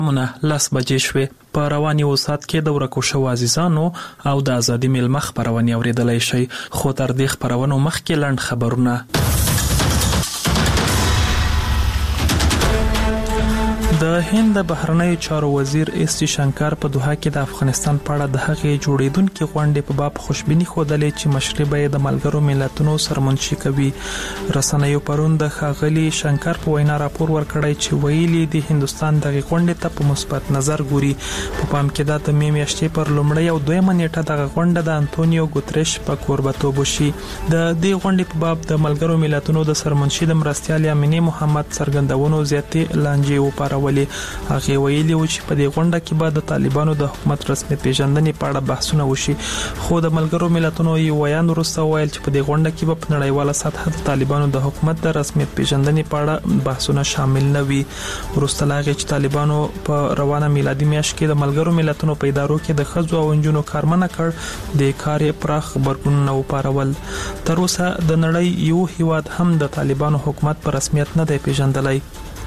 لاس بجې شوې. په رواني وسات کې د ورکو شو عزیزانو او د ازادي ملمخ خبرونه اوریدلای شي. خو تر دې خبرونو مخکې لاند خبرونه. د هند بهرنیو چارو وزیر اس ټي شنکر په دوحه کې د افغانستان په اړه د هغې جوړیدونکو غونډې په باب خوشبیني خوده چې مشربه د ملګرو ملتونو سرمنشي کوي. رسنیو پرون د خاغلی شنکر په وینا راپور ورکړی چې ویلي د هندستان د غونډې ته په مثبت نظر ګوري. په پام کې د مې میاشتې پر لومړی او دویمه نیټه د غونډه د انټونیو ګوتریش په کوربتوب وشي. د دې غونډې په باب د ملګرو ملتونو د سرمنشي د مرستيال امینه محمد څرګندونو زیاتې لانجې وپارولې. هغه ویلي و چې په دې غونډه کې به د طالبانو د حکومت رسمي پیژندنې په اړه بحثونه وشي. خو د ملګرو ملتونو یو ویان وروسته ویل چې په دې غونډه کې به په نړیواله سطح د طالبانو د حکومت د رسمي پیژندنې په اړه بحثونه شامل نه وي. وروسته لاغې چې طالبانو په روانه میلادي میاشت کې د ملګرو ملتونو په ادارو کې د ښځو او نجونو کارمنه کړ د کار پراخ خبرګونونه وپارول. تر اوسه د نړۍ یو هیواد هم د طالبانو حکومت په رسمیت نه دی پیژندلی.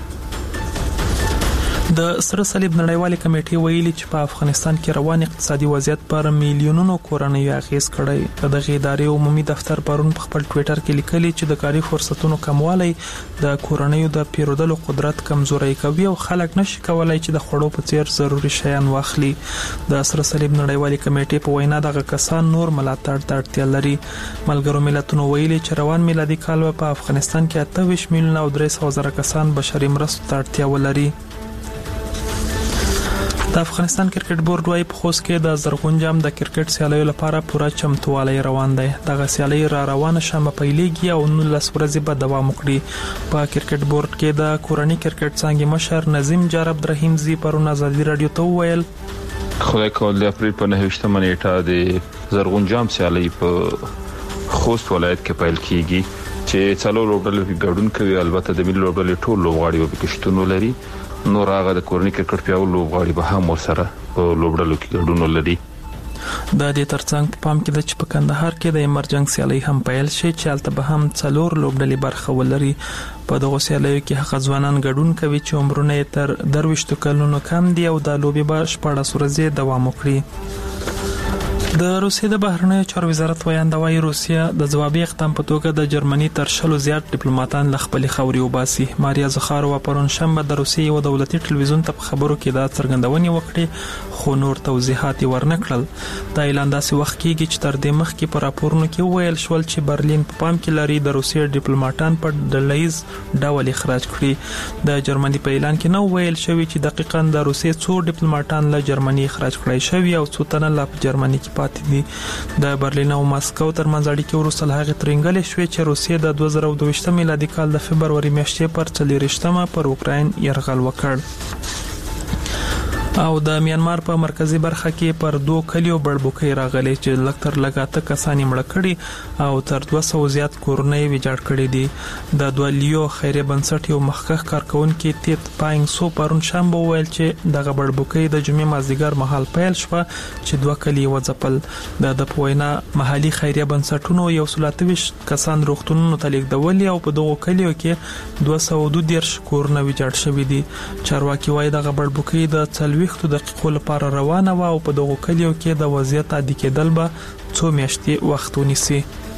د سره صلیب نړیوالې کمیټې ویلي چې په افغانستان کې روان اقتصادي وضعیت پر میلیونونو کورنۍ اغیز کړی. د دغه ادارې عمومي دفتر پرون په خپل ټوئیټر کې لیکلي چې د کاري فرصتونو کموالی د کورنۍ د پیرودلو قدرت کمزوري کوي او خلک نشي کولای چې د خوړو په څیر ضروري شیان واخلي. د سره صلیب نړیوالې کمیټې په وینا دغه کسان نور ملاتړ ته اړتیا لري. ملګرو ملتونو ویلي چې روان میلادي کال په افغانستان کې 28 میلیونه او 300,000 کسان بشري مرستو ته اړتیا ولري. د افغانستان کرکټ بورډ وايي په خوست کې د زرغون جام د کرکټ سیالیو لپاره پوره چمتووالی روان دی. دغه سیالي را روانه شمه پیلېږي او 19 ورځې به دوام وکړي. په کرکټ بورډ کې د کورنۍ کرکټ څنګه مشر نظیم جار عبدالرحیم زی پرون ازادي رادیو ته ویل خدای کول د اپریل په 9 نیټه د زرغون جام سیالي په خوست ولایت کې پیل کیږي چې څلور لوبډلې ګډون کوي. البته د ملي لوبډلې ټول لوبغاړي به پکښتون لري. نور هغه د کورنۍ کرکټ پیاوړي لوبغاړي به هم ورسره په لوبډلو کې ګډون لري. د دې ترڅنګ په پام کې د چې په کندهار کې د ایمرجنس سیالي هم پیل شي چې هلته به هم څلور لوبډلې برخه ولري. په دغه سیالیو کې هغه ځوانان ګډون کوي چې عمرونه یې تر 20 کلونو کم دي او د لوبي به 14 ورځې دوام وکړي. د روسیې د بهرنیو چارو وزارت وایي روسیا د جوابي اقدام په توګه د جرمني تر 100 زیات ډیپلوماټان له خپل خاوري وباسي. ماریا زخاروا پرون شنبه د روسیې یو دولتي ټلویزیون ته خبرو کې دا څرګندونه وکړه خو نور توضیحات ورنکړل. دا اعلان داسې وخت کېږي چې تر دې مخکې په راپورونو کې ویل شول چې برلین په پام کې لري د روسیې ډیپلوماټان په ډلهیز ډول اخراج کړي. د جرمني په اعلان کې نو ویل شوی چې دقیقاً د روسیې څو ډیپلوماټان له جرمني اخراج کړي شوی او څو تنه له جرمني کې دي. د برلین او ماسکو ترمنځ اړیکې وروسته له هغې ترنګلې شوې چې روسیې د 2022 میلادي کال د فبروري میاشتې پر 40 پر اوکراین یرغل وکړ. او د میانمار په مرکزی برخه کې پر 2 کلیو بړبوکۍ راغلي چې لکتر لګاته کسان مړ کړي او تر 200 زیات کورنۍ ویجاړ کړي دي. د دولیو خیریه بنسټ یو مخکښ کارکونکو تیت پاینګ سو پرون شنبه ویل چې دغه بړبوکۍ د جمعې مازدیګر مهال پیل شوه چې 2 کلی وځپل. د پوینا محلي خیریه بنسټونو یو 123 کسان روغتونونو ته لیږدول او په دغه کلیو کې 212 کورونه ویجاړ شوي دي. چارواکي وايي دغه بړبوکۍ د 40 دقیقو لپاره روانه و او په دغه کلیو کې د وضعیت عادي کېدل به 2 میاشتې وخت ونیسي.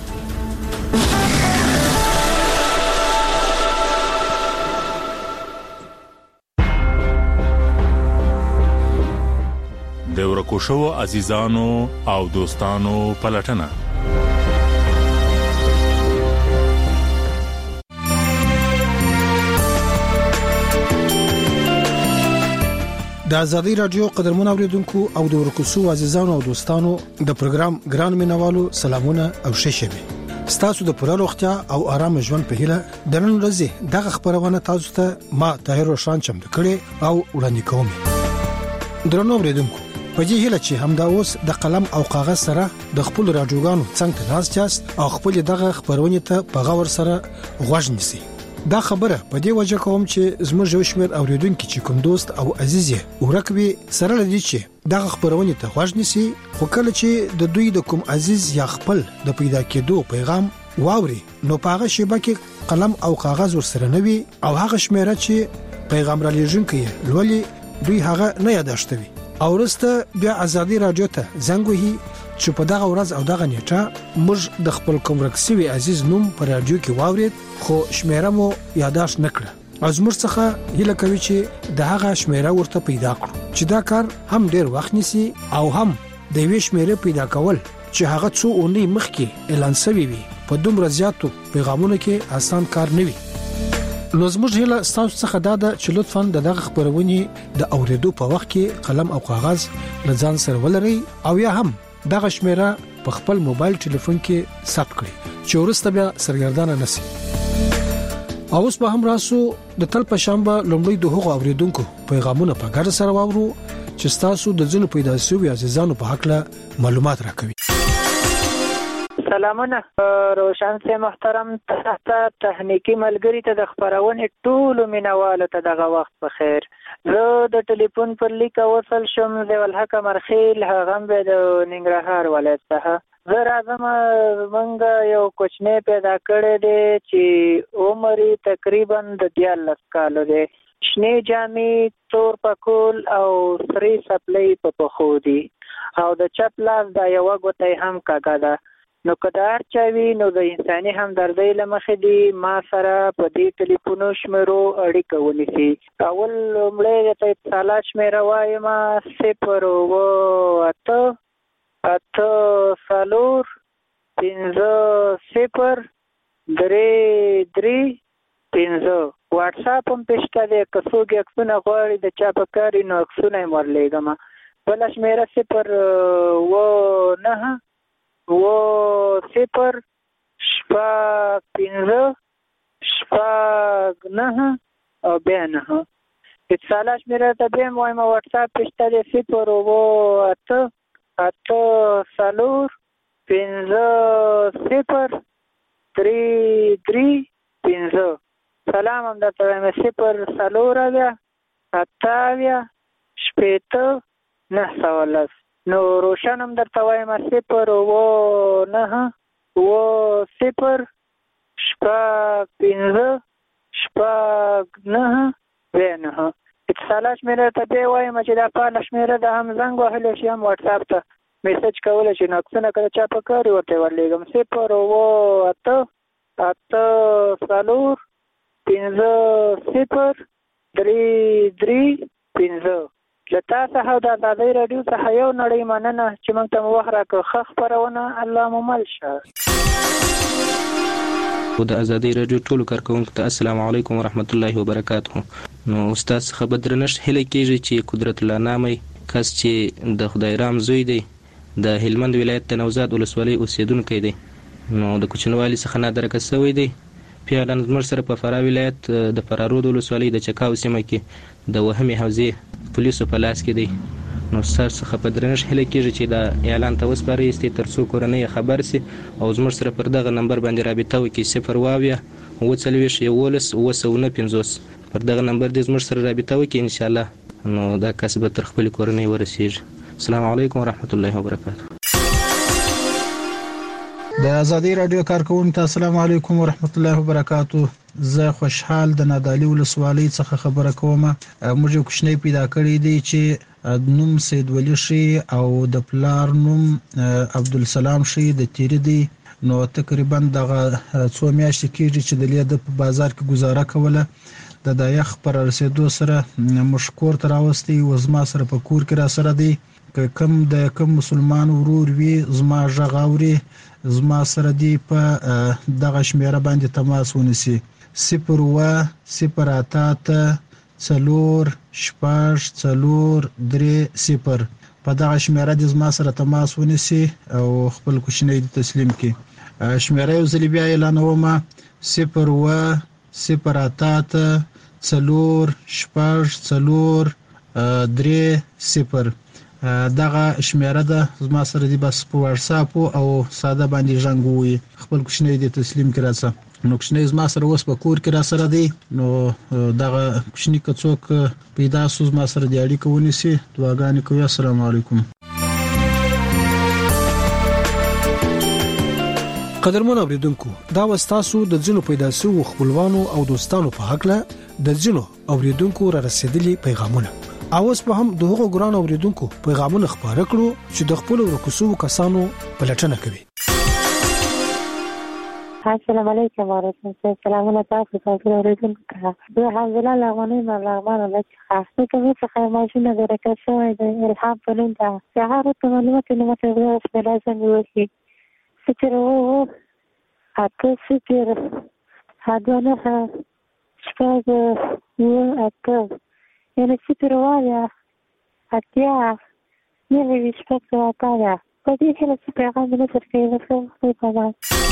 د ورکوشو عزیزانو او دوستانو پلټنه د ازادي رادیو قدرمن اوریدونکو او د ورکوسو عزیزانو او دوستانو د پروګرام ګران مینوالو سلامونه او ښه ستاسو د پوره روغتیا او آرام ژوند په هیله د نن ورځې دغه خبرونه تاسو ته ما طاهر روشان چمتو کړي او وړاندې کوم. درنو اوریدونکو په دې هیله چې همدا اوس د قلم او کاغذ سره د خپل راډیوګانو څنګه ناست او خپل دغه خبرونه ته په غور سره غوږ نیسي. دا خبره په دې وجه کوم چې زموږ یو شمېر اوریدونکو چې کوم دوست او عزیز ورکوي سره لدی چې دغه خبرونه ته غوږ نیسي خو کله چې د دوی د کوم عزیز یا خپل د پیدا کېدو پیغام واوري نو پاغه شیبه کې قلم او کاغذ ورسره نوي او هغه شمیره چې پیغام را لېږونکی لولي دوی هغه نه یاداشتوي او ورسته بیا ازادي رادیو ته زنګ وهي چې په دغه ورځ او دغه نیټه موږ د خپل کوم رکسوي عزیز نوم پر رادیو کې واورید خو شمیره مو یاداش نکړه از موږ څخه هیله کوي چې د هغه شمیره ورته پیدا کړو چې دا کار هم ډیر وخت نیسي او هم د وی شمیره پیدا کول چې هغه څو اونۍ مخکې اعلان شوی وي په دومره زیاتو پیغامونو کې آسان کار نه وي. نو زموږ هیله تاسو څخه دا ده چې لطفاً دغه خبرونه د اوریدو په وخت کې قلم او کاغذ لځان سره ولرئ او یا هم دغه شمیره په خپل موبایل ټلیفون کې ثبت کړئ چې ورسته بیا سرګردانه نشي. او اوس به هم راسو د تل په شنبه لومړی د هغو اوریدونکو پیغامونه په ګډه سره واورو چې تاسو د ځینو پیدا شوی عزیزانو په حق له معلومات راکوي. سلامونه روشن سي محترم ته تخنیکی ملګری ته د خبرونه ټول مینوالو ته دغه وخت په خیر. زه د ټلیفون پر لیک وصل شم د ولحق مرخیل هغه به د ننګرهار ولایت څخه. زه راځم منګه یو کوچنی پیدا کړی دی چې عمر تقریبا د 14 کالو دی. شنه جامې تور پکول او سری سپلای په پخو دی او د چپ لاس د یو غوټي هم کاګه ده. نو کدار چاوي نو د انساني همدردۍ لمخې دی ما سره په دې ټلیفونو شمیرو اړیکه ونیسي. اول لومړی د اتصالات شمیره وایم 0 اته سالور 50 3 15 واتس اپ هم پېشته دی که څوک عکسونه غواړي د چا په کار نو عکسونه یې ورلیږم. بله شمیره 0 0 شپږ 9 او بیا 9 اتصالات شمیره ته بیا وایم واتس اپ پېشته دی 0 اته سالور 50 3 15 سلام هم درته وایم 0 سالور بیا 28 شپېته 910 نو روشن هم درته وایم 0 9 0 شپږ 15 شپږ 9 9 اتصالات شمیره ته بیا وایم چې دا پاله شمیره ده هم زنګ وهلی شي هم واتس اپ ته میسج کولی شي نو عکسونه که د چا په کار ورته ورلیږم 0 اته سالور 50 3 15 له تا څخه د ازادۍ راډیو څخه یو نړۍ مننه چې موږ ته مو وخت راکړ. ښه خپرونه الله مو مل شه. د ازادۍ راډیو ټولو کارکوونکو ته السلام علیکم ورحمت الله وبرکاته. نو استاد څخه به درنښت هیله کېږي چې قدرت الله نامي کس چې د خدای رام زوی دی د هلمند ولایت د نوزاد ولسوالۍ اوسیدونکی دی نو د کوچنوالي څخه نادرکه شوی دی. پیاله زموږ سره په فراه ولایت د فرارود ولسوالۍ د چکاو سیمه کې د وهمي حوزې پولیسو په لاس کې دی. نو استاد څخه په درنښت هیله کېږي چې دا اعلان ته وسپارئ تر څو کورنۍ خبر سي او زموږ سره پر دغه نمبر باندې رابطه وکړي 0 پر دغه نمبر دې زموږ سره رابطه وکړي ان شاء الله نو دا کس به تر خپل کورنۍ ورسیږي. السلام علیکم ورحمت الله وبرکاته. د ازادي رادیو کارکوونکو ته السلام علیکم ورحمت الله وبرکاته. زه خوشحال د نادعلي ولسوالۍ څخه خبره کوم. موږ یو کوچنی پیدا کړی دی چې نوم سید ولی شي او د پلار نوم عبدالسلام شي د تیری دی. نو تقریبا دغه څو میاشتې کېږي چې د لید په بازار کې گزاره کوله. د دایخ پر رسیدو سره مشکور تر اوستي وزما سره په کور کې را سره دی. کم مسلمان ورور وی زما ژغاوري زما سره دی په دغه شمیره باندې تماس ونیسي 0 اته څلور شپږ څلور 3 په دغه شمیره د زما سره تماس ونیسي او خپل کوچنی تسلیم کړي. شمیره یو ځل بیا اعلانوم 0 اته څلور شپږ څلور 3 دغه شمیره ده زما سره دی بس په واتس اپ او ساده باندې ژوند وي خپل کوچنی د تسلیم کړه څه نو کوچنی زما سره اوس په کور کې را سره دی. نو دغه کوچنی کڅوک پیدا سوز ما سره دی اړیکه ونیسي. دعاګانې کوي. السلام علیکم. قدرمن اوریدونکو دا وستاسو د ځینو پیدا شوو خپلوانو او دوستانو په حق له د ځینو اوریدونکو را رسیدلي پیغامونه اوس په هم دغه ګران اوریدونکو پیغامونه خبره کړو چې د خپل ورکوسو کسانو پلټنه کوي. السلام علیکم ورحمۃ اللہ. سلامونه تاسو ته اوریدونکو ته. زه حمزه لغونی ملغمان لچخه. زه کوم څه ماشینه درکه شوی د الهام په نوم ده. هغه ته معلومات نه مته په لازم وي. ستر وو اته ستر هدونه شپږ وو اته یعنی ستر وایا اتیا نه وی شپږ وایا. په دې کې څه پیغام نه ترڅو په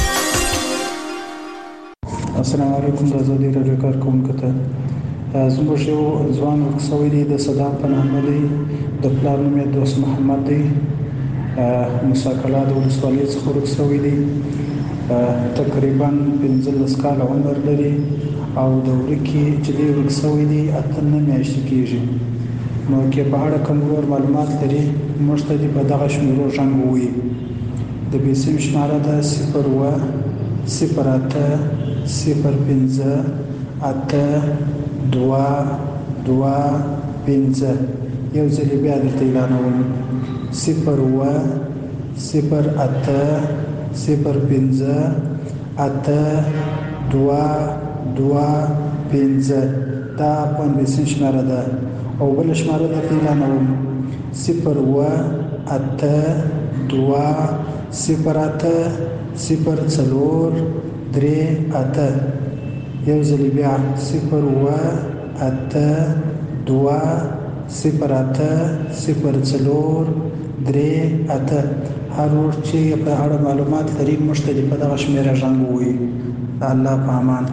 السلام علیکم. د آزادي راډیو کارکونکو ته زموږ یو ځوان ورکسوی دی د صدام په نامه دی. د پلار نوم یې دوست محمد دی. موسی کلا د ولسوالۍ څخه ورکسوی دی. تقریبا 15 کاله عمر لري او د ورکي چې دی ورکسوی دی 8 میاشتې کېږي. نو کې په اړه کوم ور معلومات لري موږ ته په دغه شمیرو ژوند ووي. د بیسیم شماره ده 0 0 8 2 2 5. یو ځل بیا درته اعلانوم 0 0 8 0 5 8 2 2 5. دا په انګلیسي شماره ده. او بل شماره درته اعلانوم 0 8 2 0 8 0 4 3 8. یو ځل بیا 0 8 2 0 8 0 4 3 8. هر ور چې په اړه معلومات لري مشتري په دغه شمیره ژوند وي. الله په امان.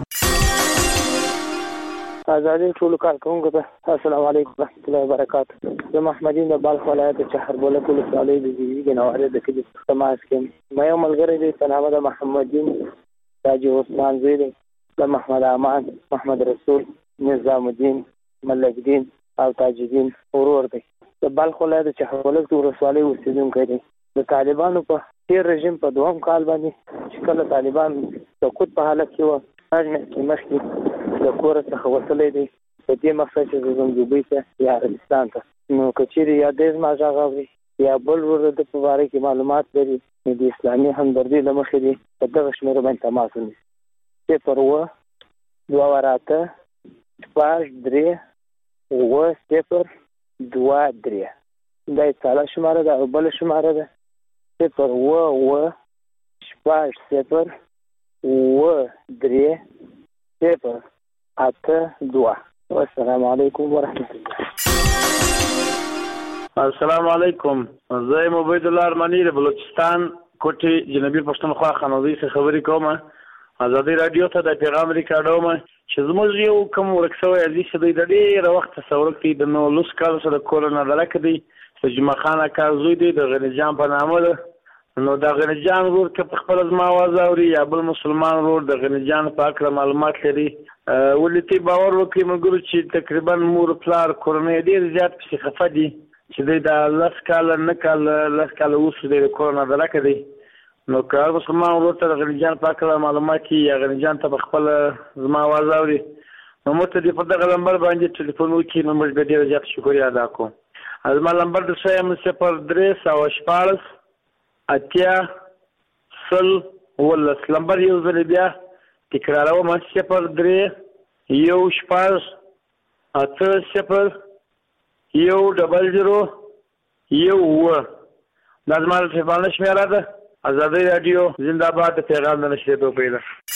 آزادي ټول کارکونکو ته السلام علیکم ورحمۃ اللہ وبرکاتہ. زه محمدین د بلخ ولایت چهربوله ولسوالۍ د زیږی نواره د کلی تماس کې مې یو ملګری دی په نامه د محمدین تاج عثمان زوی دی. د محمد امان، محمد رسول، نظام الدین، ملک دین او تاج الدین ورور دی. د بلخ ولایت چهربوله ولسوالۍ اوسیدونکی دی. د طالبانو په تیر رژیم په دوهم کال باندې چې کله طالبان سقوط په حالت کې وو مخکې د کور څخه وتلی دی په دې مقصد چې زه دوبۍ ته یا عربستان ته. نو که چیرې یا د زما غږ اوري یا بل ورور د په باره کې معلومات لري نو د اسلامي همدردي له مخې دی په دغه شمېره باندې تماس ونیسي 0 2 8 5 3 0 2 3. دا یې تاله شماره ده. او بله شماره ده 0 5 0 3 0 8 2. والسلام علیکم ورحمۃ اللہ. السلام علیکم. زه عبید الله ارمانی د بلوچستان کوټي جنوبي پښتونخوا خانوزي څخه خبرې کوم. آزادي رادیو ته د پیغام ریکارډوم چې زموږ یو کوم ورکسوی عزیز دی د ډېر وخت څورکتي د نو لوس کال سره کولونه درک دی چې جمعه خان کارزوی دی د غنی جان په نامه ده. نو د غنی جان ورور که په خپل ځما आवाज اوري یا بل مسلمان ورور د غنی جان په اړه معلومات لري ولې ته باور وکړي موږ چې تقریبا مور پلار کورنۍ ډیر زیات په خفه دي چې د لاس کال نه کال اوس د کورونا درکه دی. نو که مسلمان ورور ته د غنی جان په اړه معلومات یا غنی جان ته په خپل ځما आवाज اوري نو موږ ته په دغه نمبر باندې ټلیفون وکړي نو موږ به ډیر زیات شکریا ادا کوو. زما نمبر د 0 اتیا سل ولس نمبر یو ځل بیا تکراروم 0 یو شپږ 8 0 یو 00 یو و. دا زما د تلیفون شمیره ده. آزادي رادیو زنده باد. پیغام د نشریدو پیدا.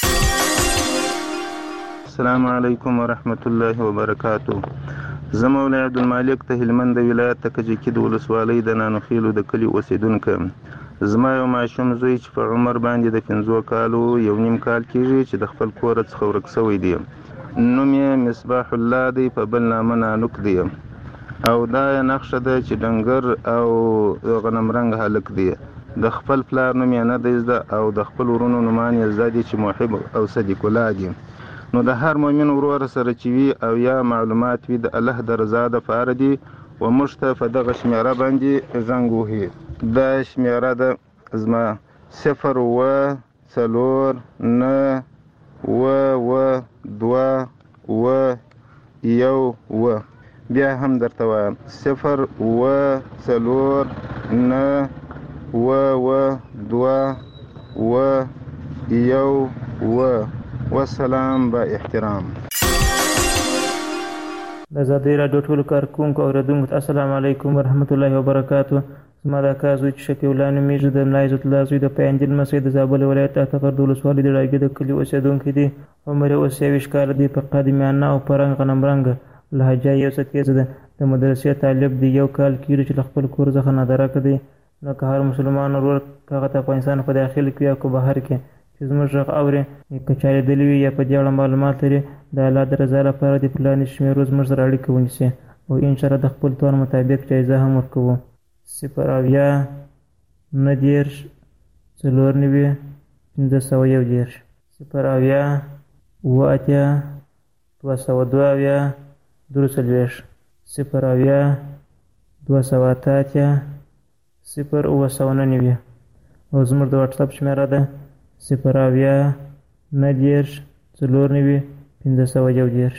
السلام علیکم ورحمت الله وبرکاتہ. زه مولا عبدالمالک ته هلمند ولایت ته کجکی د ولسوالۍ د نانوخیلو د کلی اوسیدونکی. زما یو ماشوم زوی چې په عمر باندې د 15 کالو یو نیم کال کېږي چې د خپل کور څخه ورک شوی دی. نوم یې مصباح الله دی په بل نامه نانوک دی او دا نقشه ده چې ډنګر او غنمرنګ هلک دی. د خپل پلار نوم یې نه دی زده او د خپل ورونو نومان یې زده دي چې محب او صدیق الله دي. نو د هر مؤمن ورور سره چې وي او یا معلومات وي د الله د رضا دپاره دي و موږ ته په دغه شمیره باندې زنګ وهي. دا شمیره ده زما 0 4 9 2 1 1. بیا هم درته وایم 0 والسلام با احترام. د ازادۍ راډیو ټولو کارکوونکو او اوریدونکو ته السلام علیکم ورحمت الله وبرکاتو. زما د اکا زوی چې شفیع الله نومیږي د ملا عزت الله زوی د پیاندل لمسی د زابل ولایت اتغر د ولسوالۍ د ډاګې د کلي اوسېدونکی دی. عمر یې اوس 23 کاله دی. په قادمیانه او په رنګ غنمرنګه لهجه یې یو څه تیزه ده. د مدرسې طالب دی. 1 کال کېږي چې له خپل کور څخه نادرکه دی. نو که هر مسلمان ورور هغه ته افغانستان په داخل کې یا که بهر کې چې زموږ غږ اوري که چا لیدلی وي یا په دې اړه معلومات لري د الله د رضا لپاره د پلانې شمېرو زموږ سره اړیکه ونیسي او انشاءالله د خپل توان مطابق جایزه هم ورکوو. 0 90 490 501 او زموږ د واټساپ شمېره ده 0 90 490 501.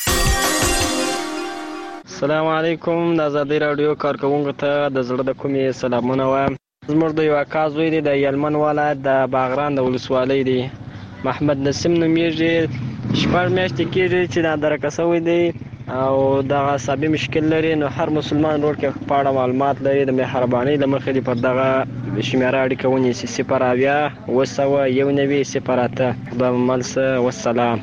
السلام علیکم. د ازادۍ راډیو کارکوونکو ته د زړه د کومې سلامونه وایم. زموږ د یو اکا زوی دی د یلمن ولایت د باغران د ولسوالۍ دی. محمد نسیم نومیږي. 6 میاشتې کېږي چې نادرکه شوی دی او دغه عصبي مشکل لري. نو هر مسلمان ورور کې په اړه معلومات لري د مهربانۍ له مخې دې پر دغه شمېره اړیکه ونیسي 0 900 008. خدای مو مل شه. والسلام.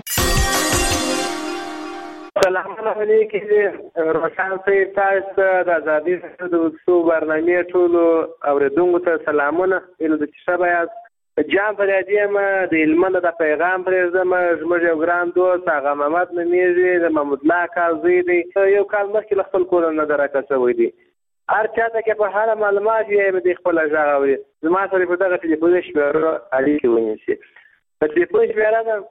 سلام علیکم. روشن صاحب تاسو د ازادۍ د وڅو برنامې ټولو اوریدونکو ته سلامونه. اله د شبا یاست جام په دې ما د علمند د پیغام پرېږدم. زموږ یو ګران دوست هغه محمد نومیږي د محمود الله کال زوی دی. یو کال مخکې له خپل کور نه درکه شوی دی. هر چاته کې په هر معلومات یې د خپل ځای اوري. زما سره په دغه ټلیفون شمېره اړیکه ونیسي. په ټلیفون شمېره ده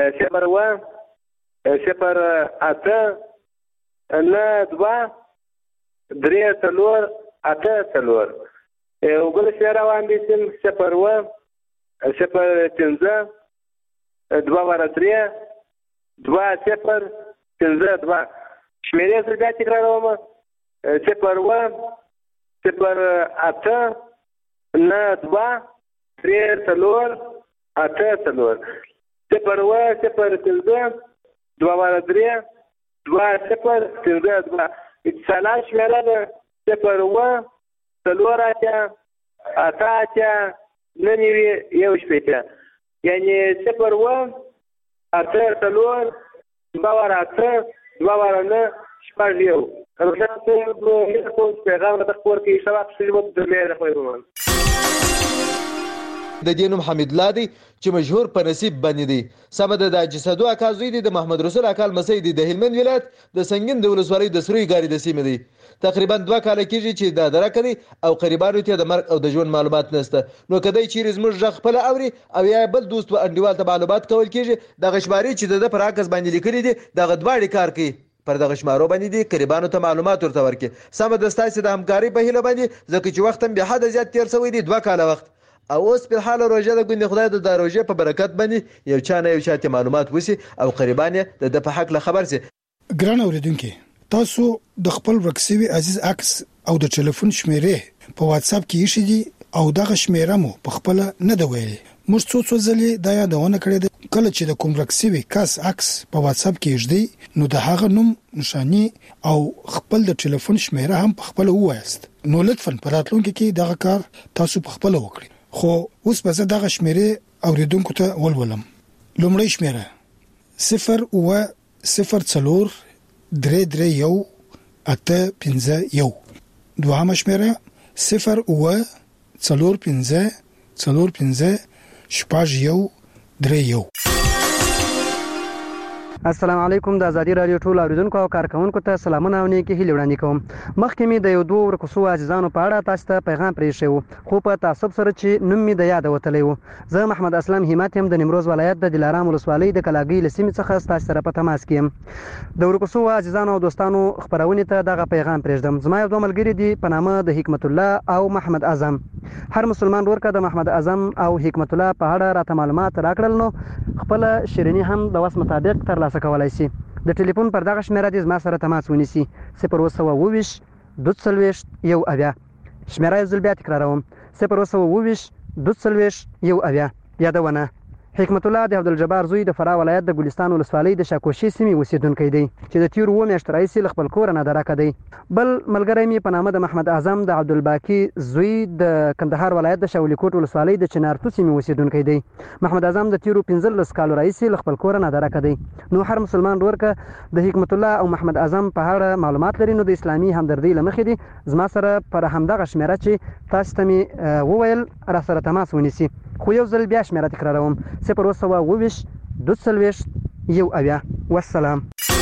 0 یو بل شمېره واندېسم 0 0 5 2 3 2 0 5 2. شمېرې زه بیا تکراروم 0 0 8 9 2 3 4 8 4 0 0 5 2 3 2 0 5 2. اتصالات شمېره ده 0 4 8 9 یعنی 0 8 4 2 9 شپږ. روشن صاحب کوم پیغام د خپل کې شباب شریمت د مېره خوښوم. د دینوم حمید الله دی چې مشهور په نصیب باندې دی. سبا د جسدو اکا زوی دی د محمد رسول اکال مسعود دی د هلمند ولایت د سنگین د ولسوالۍ د سروي ګاری د سیمې دی. تقریبا 2 کال کېږي چې دا درکه دی او قریبانو ته د مرګ او د ژوند معلومات نشته. نو کدی چیرې زموږ ژغ خپل اوري او یا بل دوست و انډیوال ته معلومات کول کېږي د غشماري چې د پر عکس باندې لیکلي دي دغه دواړي کار کوي پر دغه شمارو باندې دي قریبانو ته معلومات ورته ورکړي. سم د ستاسو د همکاري په هیله باندې ځکه چې وخت هم به حد زیات تیر شوی دی 2 کال وخت او اوس په حال روزه د ګوند خدای د روزه په برکت باندې یو چاته معلومات وسی او قریبان د په حق له خبر سي. ګران اوریدونکو تاسو د خپل ورکسوي عزیز عکس او د ټلیفون شمیره په واتس اپ کې ایښې دي او دغه شمیره مو په خپل نه دی ویلي. موږ څو ځلې دا یادونه کړې ده کله چې د کوم ورکسوي کس عکس په واتس اپ کې ایښدي نو د هغه نوم نشانی او خپل د ټلیفون شمیره هم په خپل وایست. نو لطفا په راتلونکي کې دغه کار تاسو په خپل وکړئ. خو اوس به زه دغه شمیره اوریدونکو ته ولولم. لومړی شمیره 0 0 331 851. دوهمه شمیره 0 4 5 3 السلام علیکم. د ازادي رادیو ټول اوریدونکو او کارکونکو ته سلامونه او نیکی هیله وړاندې کوم. مخکې مې د یو دوه ورکوسو عزیزانو په اړه تاسو ته پیغام پرېښی وو خو په تعصب سره چې نوم مې د یاد وتلی وو. زه محمد اسلام همت یم د نیمروز ولایت د دلارام ولسوالۍ د کلاګۍ له سیمې څخه تاسو سره په تماس کې یم. د ورکوسو عزیزانو او دوستانو خبرونه ته دغه پیغام پرېږدم. زما یو دوه ملګري دي په نامه د حکمت الله او محمد اعظم. هر مسلمان ورکه د محمد اعظم او حکمت الله په اړه راته معلومات راکړل نو خپل شیرینی هم د وس مطابق ترلاسه کولای شي. د ټلیفون پر دغه شمیره دې زما سره تماس ونیسي 020 22 یو اویا. شمیره یو ځل بیا تکراروم 020 22 یو اویا. یادونه حکمت الله د عبدالجبار زوی د فراه ولایت د ګلستان ولسوالۍ د شاکوشي سیمې اوسیدونکی دی چې د تیر 2 میاشتو راهیسې له خپل کوره نادرکه دی. بل ملګری مې په نامه د محمد اعظم د عبدالباقي زوی د کندهار ولایت د شاولیکوټ ولسوالۍ د چنارتو سیمې اوسیدونکی دی. محمد اعظم د تیر 15 کالو راهیسې له خپل کوره نادرکه دی. نو هر مسلمان ورور که د حکمت الله او محمد اعظم په اړه معلومات لري نو د اسلامي همدردۍ له مخې دی زما سره پر همدغه شمیره چې تاسو ته مې وویل را سره تماس ونیسي. خو یو ځل بیا شمیره تکراروم 020 22 یو اویا. والسلام.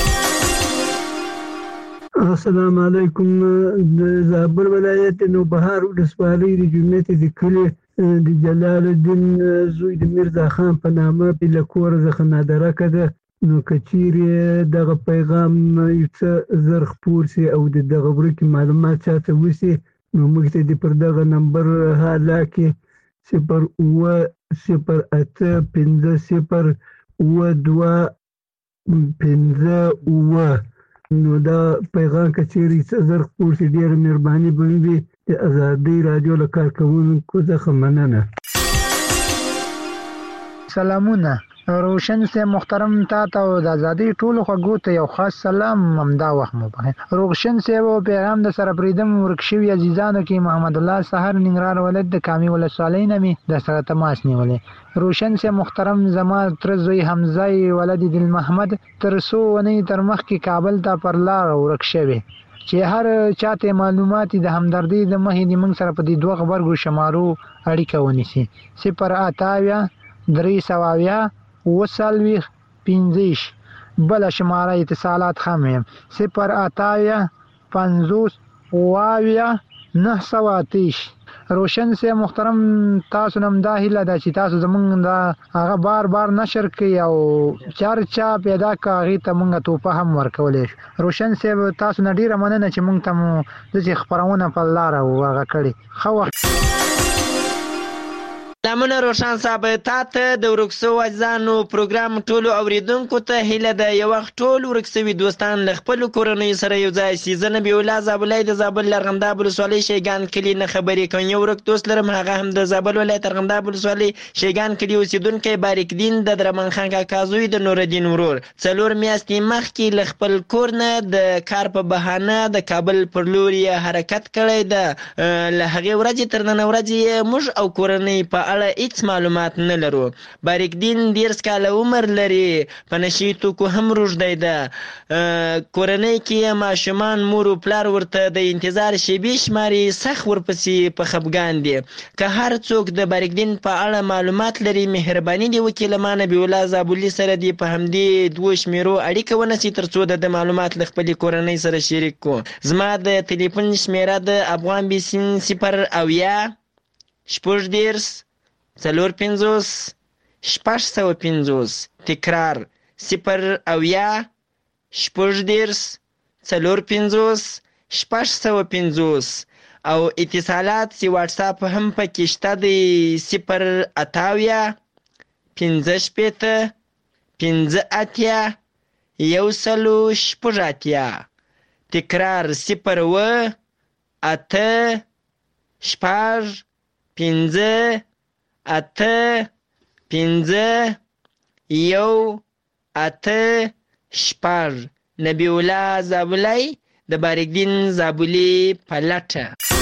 السلام علیکم. د زابل ولایت نوبهار ولسوالۍ د جمعیت د کلي د جلال الدین زوی د میرزا خان په نامه له کوره څخه نادرکه ده. نو که چیرې دغه پیغام یو څه زر خپور سي او د دغه ورکې معلومات چاته وسي نو موږ ته د پر دغه نمبر حالا کې 08050 نو دا پیغام که چیرې څه زر خپور سي ډېره مهرباني به وي. د ازادۍ راډیو له کارکوونکو څخه مننه. سلامونه روشن سے محترم تا ته د ازادۍ ټولو خواږو ته یو خاص سلام همدا وخت مو بخیر. روشن سے و پیغام د سره پریدم ورکشوي عزیزانو کې محمد الله سحر ننګرهار ولایت د کامي ولسوالۍ نه مې د سره تماس نیولې. روشن سے محترم زما تر زوی حمزه ولد دل محمد تر سو ونی تر مخ کې کابل ته پر لار ورکشوي چې هر چاته معلومات د همدردی د مهې د موږ سره په دې دوه خبرګو شمارو اړیکه ونیسي 080 3 15 بل شماره اتصالات خمیم 080 50 930. روشن سے محترم تاسو نم دا هیله ده چې تاسو زمونږ دا هغه بار بار نشر کړئ او چرچا پیدا کاغی ته مونږ توپه هم ورکولې. روشن سے تاسو نه ډیره مننه چې مونږ ته د خبرونه په لار او هغه کړی خو لمنه روشن صاحب ته د ورکسو اجزانو پروګرام ټولو اوریدونکو ته هیله ده یو وخت ټول ورکسوي دوستان له خپل کورنۍ سره یو ځای شي. زه نبی الله زابلای د زابل لرغنداب ولسوالۍ شیګان کلی نه خبرې کوم. یو ورک دوست لرم هغه هم د زابل ولایت لرغنداب ولسوالۍ شیګان کلی اوسیدونکی باریک دین د درمن خان کاکا زوی د نور الدین ورور 4 میاشتې مخکې له خپل کور نه د کار په بهانه د کابل پر لور حرکت کړی ده. له هغې ورځې تر نن ورځې موږ او کورنۍ په هیڅ معلومات نه لرو. باریک دین 10 کاله عمر لري په نشي توکو هم روږدی ده. کورنۍ کې ماشومان مور او پلار ورته د انتظار شیبې شماري سخت ورپسې په خفګان دي. که هر څوک د باریک دین په اړه معلومات لري مهرباني دی وکړي له ما نبی الله زابلي سره دی په همدې دوه شمیرو اړیکه ونیسي ترڅو د معلومات له خپلې کورنۍ سره شریک کو. زما د ټلیفون شمیره د افغان بیسین 0 څلور 50 650 تکرار 0 څلور 50 650 او اتصالات سی واتس اپ هم پکې شته دی 0 15 15 یو سلو شپږ تکرار 0 8 شپږ 15 8 15 یو 8 شپږ. نبی الله زابلای د باریک دین زابلی په لټه.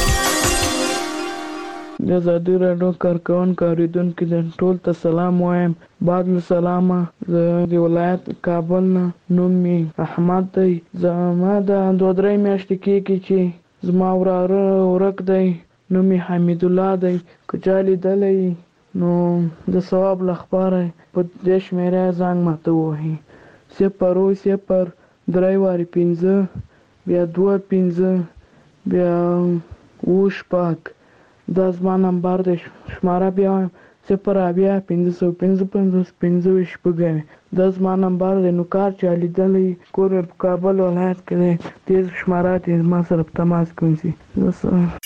د ازادۍ راډیو کارکوونکو اوریدونکو ټول ته سلام وایم. بعد له سلامه زه د ولایت کابل نه نوم مې احمد دی. زما د 2-3 میاشتې کېږي چې زما وراره ورک دی نوم یې حمید الله دی. که چا لیدلی نو د ثواب لپاره په دې شمیره زنګ ماته ووهي 0 3 5 بیا 2 5 بیا 7 شپږ. دا زما نمبر دی. شماره بیا وایم 0 555 شپږ. دا زما نمبر دی. نو کار چا لیدلی کور په کابل ولایت کې دی دې شماره ته ما سره په تماس کې ونیسي.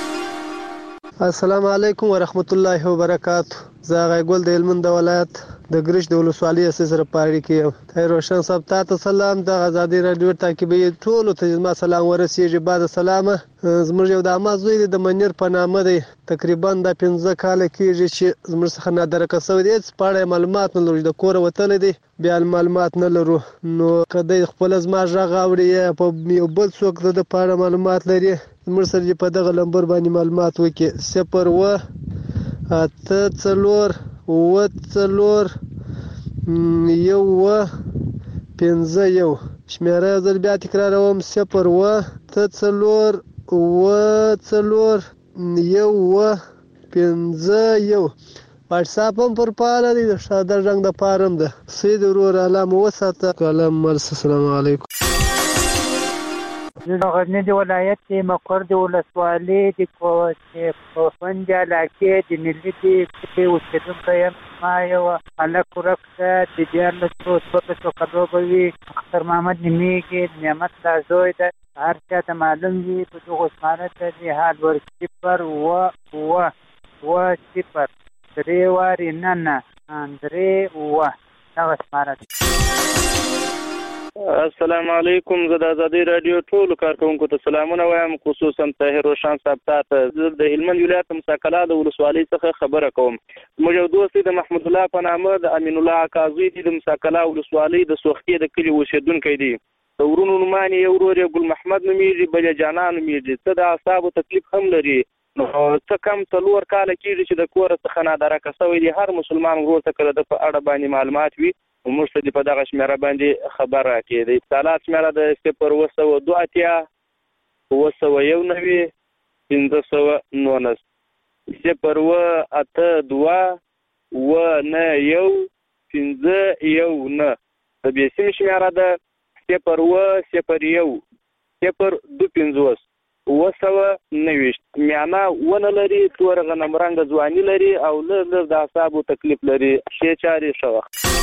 السلام علیکم ورحمت الله وبرکاتہ. زه غیګل د هلمند ولایت د ګرش د ولسوالۍ سره پاړی کې طاهر روشن صاحب تاسو سلام د آزادي رادیو تعقیبي ټول ته ما سلام ورسیږي بعد سلامه زموږ یو د امازوی د منیر په نامه دی تقریبا د 15 کال کېږي چې زموږ څخه نادرکه سوی دی پاړې معلومات نه لري د کور وتل دي بیا معلومات نه لرو نو کدی خپل زما ژغ اوري په یو بل څوک د پاړه معلومات لري زموږ سره په دغه لمبر باندې معلومات وکي 0 و اته څلور و څلور یو و 15 یو شمیره زر بیا تکراروم 0 و اته څلور و څلور یو و 15 یو واتس اپ هم پر پاله دی د شاده رنگ د پارم ده سید ورور علامه وساته کلام مرس السلام علیکم د غزنی د ولایت کې مقر د ولسوالۍ د کوفند علاقې د ملي د اوسېدونکی یم ما یو هلک ورک ده د 14 کلو به وي اختر محمد نومیږي نعمت دا زوی ده هر چا ته معلوم وي په دغو شماره ته د حال ور 0 و 0 درې وارې نه درې و دغه شماره ده السلام علیکم زه د آزادي رادیو ټولو کارکونکو ته سلامونه وایم خصوصا طاهر روشن صاحب ته زه د هلمند ولایت مساکلا د ولسوالۍ څخه خبره کوم موږ یو دوست د محمود الله په نامه د امین الله کاظمی د مساکلا ولسوالۍ د سوختي د کلي اوسېدونکی دی د ورونو نومانې یو ورور یې ګل محمد نومیږي بل یې جانان نومیږي څه د اعصابو تکلیف هم لري نو څه کم 4 کاله کېږي چې د کور څخه نادرکه سوی دی هر مسلمان ورور ته کله د په اړه باندې معلومات وي موږ ته په دغه شمیره باندې خبر راکړي د اتصالات شمیره د 0 2 519 0 8 2 و 9 519 د بیسیم شمیره د 0 0 0 2 290 میانا ونه لري تور غنم رنګ ځواني لري او له د اعصابو تکلیف لري شي چاري شوه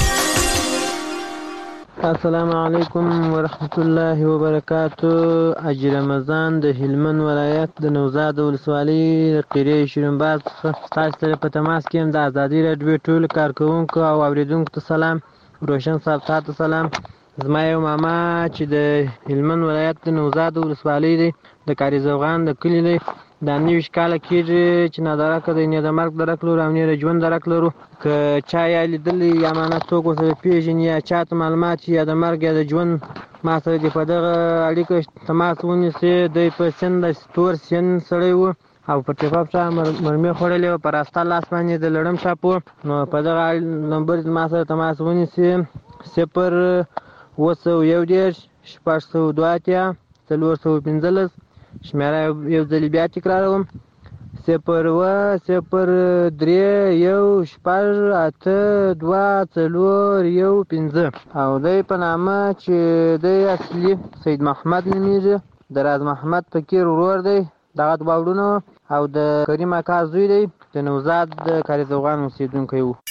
السلام علیکم ورحمت الله وبرکاتو اجي رمضان د هلمند ولایت د نوزاد ولسوالۍ قریه شیرینباز تاسو سره په تماس کې هم د آزادي رادیو ټول کارکونکو او اوریدونکو ته سلام روشن صاحب تاسو سلام زما یو ماما چې د هلمند ولایت د نوزاد ولسوالۍ دی د کاری زوغان د کلی دی د 90 کاله کېږي چې نادرکه دی نه د مرګ درک لرو او نه د ژوند درک لرو که چا یا لیدلی یا امانت څوک ورسره پیژني یا چاته معلومات یا د مرګ یا د ژوند ما سره د په دغه اړیکه تماس ونیسي دی په سن د ستور سن سړی و او په ټیپاپ چا مرمۍ خوړلې و په راسته لاس باندې د لړم شاپو نو په دغه نمبر ما سره تماس ونیسي 0 911 602 415 شمیره یو ځل بیا تکراروم 0 0 3 1 6 8 2 4 1 5 او دی په نامه چې دی اصلي سید محمد نومیږي د راز محمد فقیر ورور دی دغه دواړونه او د کریم اکا زوی دی د نوزاد د کاری زوغان اوسېدونکی و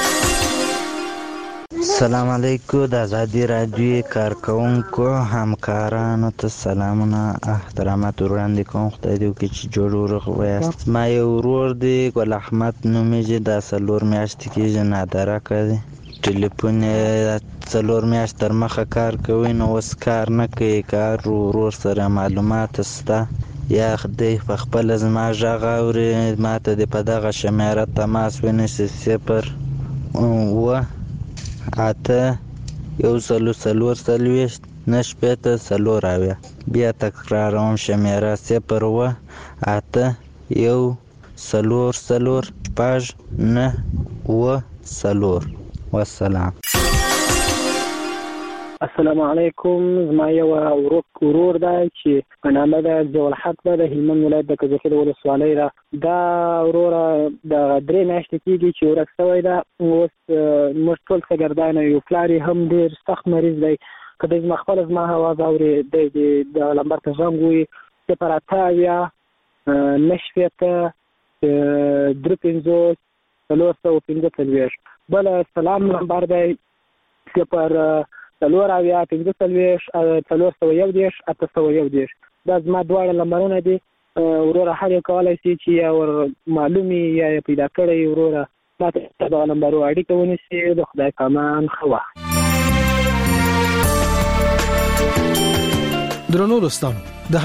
السلام علیکم د آزادي رادیو کارکونکو همکارانو ته سلامونه احترامات وړاندې کوم خدای دې وکړي چې جوړ ورغ ویاست ما یو ورور دی ګل احمد نومیږي دا 4 میاشتې کېږي نادرکه دی ټلیفون یې 4 میاشت تر مخه کار کوي نو اوس کار نه کوي کار ورور سره معلومات شته یا خدای په خپل زما غږ اوري ماته د په دغه شمیره تماس ونیسي 0 و 8 1 9 بیا تکراروم شمیره 0 و 8 1 9 والسلام السلام علیکم زما یو ورور دی چې په نامه د ضیاءالحق ده د هلمند ولایت د کجکي ولسوالۍ ده دا وروره د 3 میاشتې کېږي چې ورک شوی ده اوس موږ ټول شاګردان یو پلار یې هم ډېر سخت مریض دی که دی زما اواز اوري دی د لمبر ته زنګ ووایي 0 8 9 4 بله سلام نمبر دی 0 4 دا زما دواړه لمبرونه دي وروره هر یو کولی شي چې یا ور معلومي یا پیدا کړی وروره ماته د نمبر اړیکه ونیسي. د خدای پامان خوا درنو دوستانو